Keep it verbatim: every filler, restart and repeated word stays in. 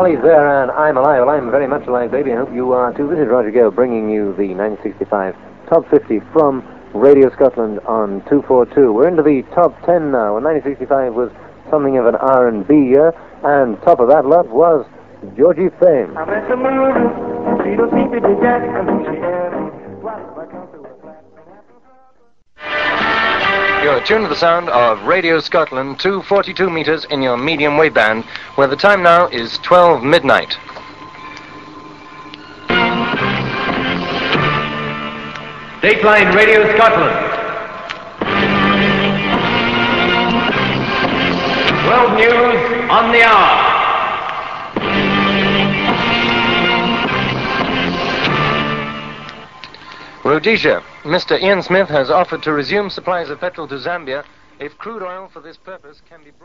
Holly's there, and I'm alive. Well, I'm very much alive, baby. I hope you are too. This is Roger Gill bringing you the nineteen sixty-five Top fifty from Radio Scotland on two forty-two. We're into the top ten now, and nineteen sixty-five was something of an R and B year, and top of that lot was Georgie Fame. You're tuned to the sound of Radio Scotland, two forty-two meters in your medium wave band, where the time now is twelve midnight. Dateline Radio Scotland. World News on the hour. Rhodesia. Mister Ian Smith has offered to resume supplies of petrol to Zambia if crude oil for this purpose can be brought.